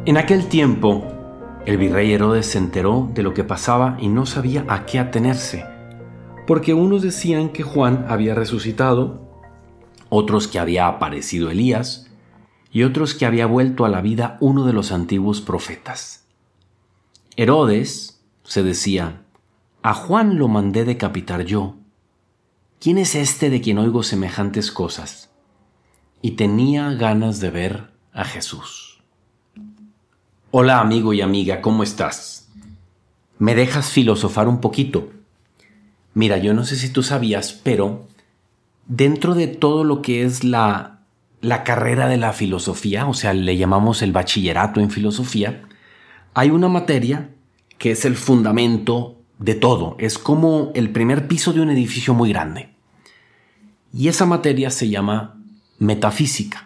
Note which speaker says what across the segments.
Speaker 1: En aquel tiempo, el virrey Herodes se enteró de lo que pasaba y no sabía a qué atenerse, porque unos decían que Juan había resucitado, otros que había aparecido Elías y otros que había vuelto a la vida uno de los antiguos profetas. Herodes se decía: a Juan lo mandé decapitar yo. ¿Quién es este de quien oigo semejantes cosas? Y tenía ganas de ver a Jesús. Hola amigo y amiga, ¿cómo estás? ¿Me dejas filosofar un poquito? Mira, yo no sé si tú sabías, pero dentro de todo lo que es la carrera de la filosofía, o sea, le llamamos el bachillerato en filosofía, hay una materia que es el fundamento de todo. Es como el primer piso de un edificio muy grande. Y esa materia se llama metafísica.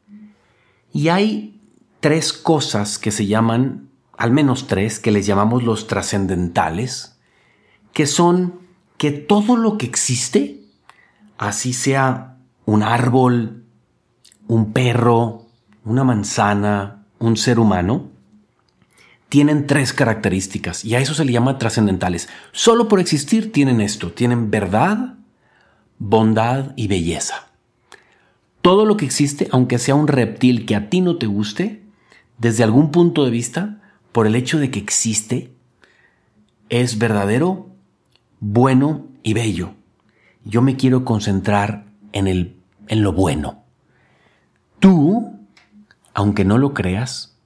Speaker 1: Y hay tres cosas que se llaman, al menos tres, que les llamamos los trascendentales, que son que todo lo que existe, así sea un árbol, un perro, una manzana, un ser humano, tienen tres características y a eso se le llama trascendentales. Solo por existir tienen esto, tienen verdad, bondad y belleza. Todo lo que existe, aunque sea un reptil que a ti no te guste, desde algún punto de vista, por el hecho de que existe, es verdadero, bueno y bello. Yo me quiero concentrar en lo bueno. Tú, aunque no lo creas,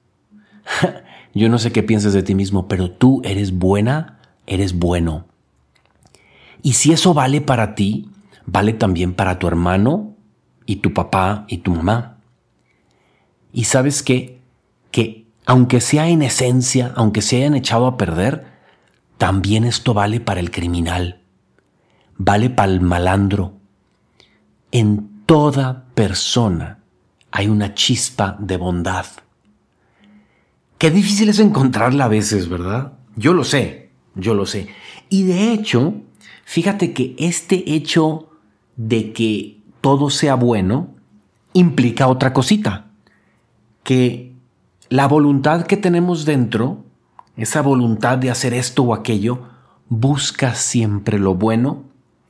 Speaker 1: yo no sé qué piensas de ti mismo, pero tú eres buena, eres bueno. Y si eso vale para ti, vale también para tu hermano y tu papá y tu mamá. Y ¿sabes qué? Que aunque sea en esencia, aunque se hayan echado a perder, también esto vale para el criminal, vale para el malandro. En toda persona hay una chispa de bondad. Qué difícil es encontrarla a veces, ¿verdad? Yo lo sé. Y de hecho, fíjate que este hecho de que todo sea bueno implica otra cosita, que la voluntad que tenemos dentro, esa voluntad de hacer esto o aquello, busca siempre lo bueno,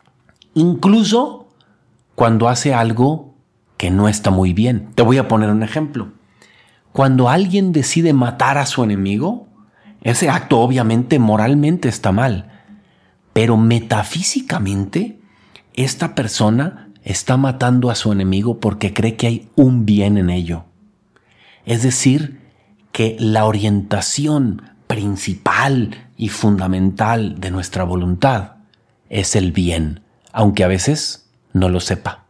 Speaker 1: incluso cuando hace algo que no está muy bien. Te voy a poner un ejemplo. Cuando alguien decide matar a su enemigo, ese acto obviamente moralmente está mal, pero metafísicamente esta persona está matando a su enemigo porque cree que hay un bien en ello. Es decir, que la orientación principal y fundamental de nuestra voluntad es el bien, aunque a veces no lo sepa.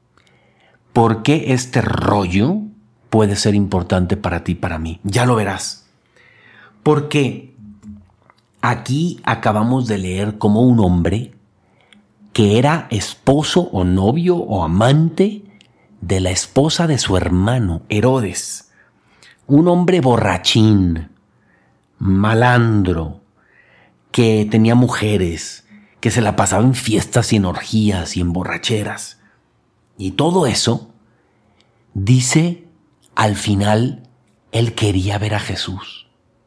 Speaker 1: ¿Por qué este rollo puede ser importante para ti y para mí? Ya lo verás. Porque aquí acabamos de leer cómo un hombre que era esposo o novio o amante de la esposa de su hermano, Herodes, un hombre borrachín, malandro, que tenía mujeres, que se la pasaba en fiestas y en orgías y en borracheras. Y todo eso, dice, al final, él quería ver a Jesús.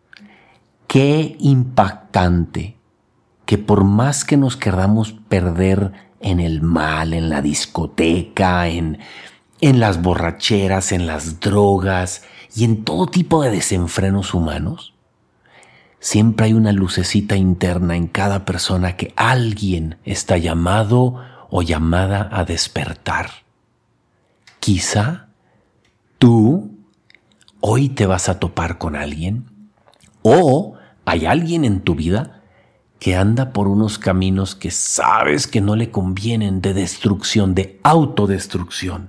Speaker 1: Qué impactante que por más que nos queramos perder en el mal, en la discoteca, en las borracheras, en las drogas y en todo tipo de desenfrenos humanos, siempre hay una lucecita interna en cada persona que alguien está llamado o llamada a despertar. Quizá tú hoy te vas a topar con alguien o hay alguien en tu vida que anda por unos caminos que sabes que no le convienen, de destrucción, de autodestrucción.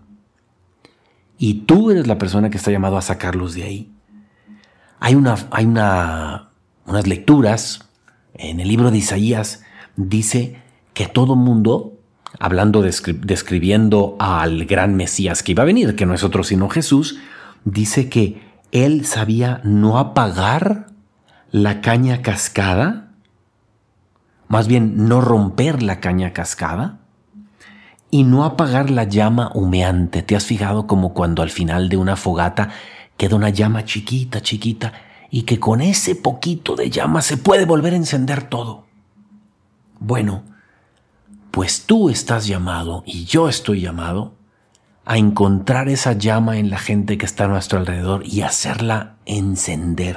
Speaker 1: Y tú eres la persona que está llamado a sacarlos de ahí. Hay unas lecturas en el libro de Isaías, dice que todo mundo, hablando, describiendo al gran Mesías que iba a venir, que no es otro sino Jesús, dice que él sabía no apagar la caña cascada, más bien no romper la caña cascada y no apagar la llama humeante. ¿Te has fijado como cuando al final de una fogata queda una llama chiquita, chiquita, y que con ese poquito de llama se puede volver a encender todo. Bueno, pues tú estás llamado y yo estoy llamado a encontrar esa llama en la gente que está a nuestro alrededor y hacerla encender.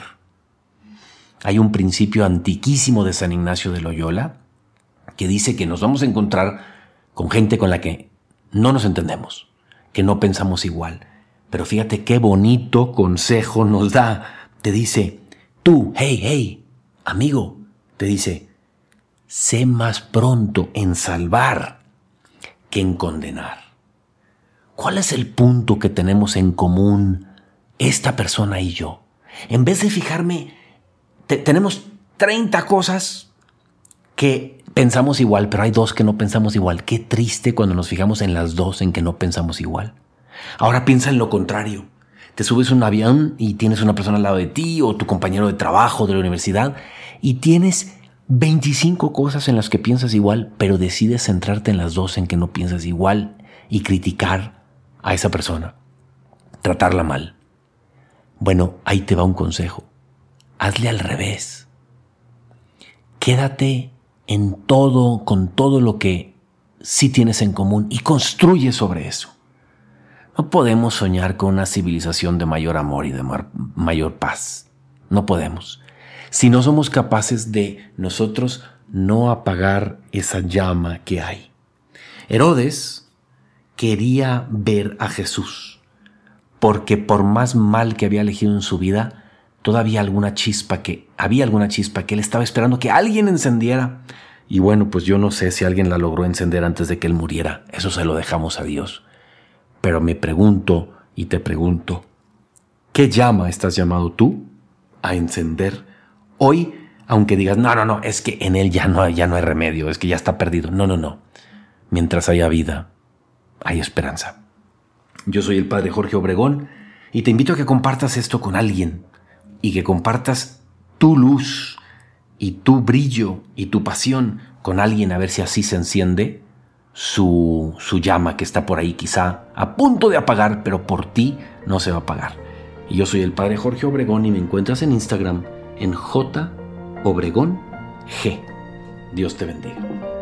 Speaker 1: Hay un principio antiquísimo de San Ignacio de Loyola que dice que nos vamos a encontrar con gente con la que no nos entendemos, que no pensamos igual. Pero fíjate qué bonito consejo nos da. Te dice, tú, hey, amigo, te dice, sé más pronto en salvar que en condenar. ¿Cuál es el punto que tenemos en común esta persona y yo? En vez de fijarme, tenemos 30 cosas que pensamos igual, pero hay 2 que no pensamos igual. Qué triste cuando nos fijamos en las 2 en que no pensamos igual. Ahora piensa en lo contrario. Te subes a un avión y tienes una persona al lado de ti o tu compañero de trabajo de la universidad y tienes 25 cosas en las que piensas igual, pero decides centrarte en las 2 en que no piensas igual y criticar a esa persona, tratarla mal. Bueno, ahí te va un consejo. Hazle al revés. Quédate en todo, con todo lo que sí tienes en común y construye sobre eso. No podemos soñar con una civilización de mayor amor y de mayor paz. No podemos. Si no somos capaces de nosotros no apagar esa llama que hay. Herodes quería ver a Jesús, porque por más mal que había elegido en su vida, todavía había alguna chispa que él estaba esperando que alguien encendiera. Y bueno, pues yo no sé si alguien la logró encender antes de que él muriera. Eso se lo dejamos a Dios. Pero me pregunto y te pregunto, ¿qué llama estás llamado tú a encender hoy? Aunque digas, no, es que en él ya no hay remedio, es que ya está perdido. No. Mientras haya vida, hay esperanza. Yo soy el Padre Jorge Obregón y te invito a que compartas esto con alguien y que compartas tu luz y tu brillo y tu pasión con alguien, a ver si así se enciende su llama que está por ahí quizá a punto de apagar, pero por ti no se va a apagar. Y yo soy el Padre Jorge Obregón y me encuentras en Instagram en JObregónG. Dios te bendiga.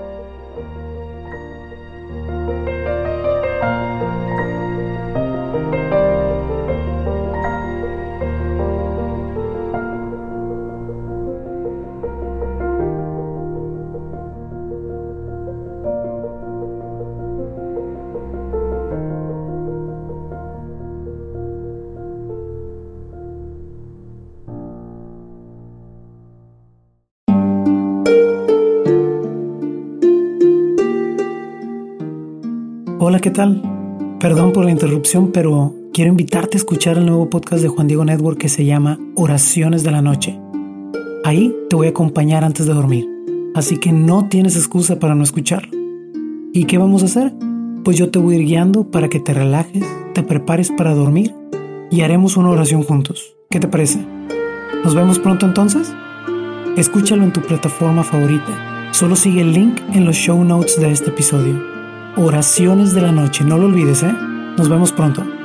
Speaker 2: Hola, ¿qué tal? Perdón por la interrupción, pero quiero invitarte a escuchar el nuevo podcast de Juan Diego Network que se llama Oraciones de la Noche. Ahí te voy a acompañar antes de dormir, así que no tienes excusa para no escucharlo. ¿Y qué vamos a hacer? Pues yo te voy a ir guiando para que te relajes, te prepares para dormir y haremos una oración juntos. ¿Qué te parece? ¿Nos vemos pronto entonces? Escúchalo en tu plataforma favorita. Solo sigue el link en los show notes de este episodio. Oraciones de la Noche, no lo olvides, ¿eh? Nos vemos pronto.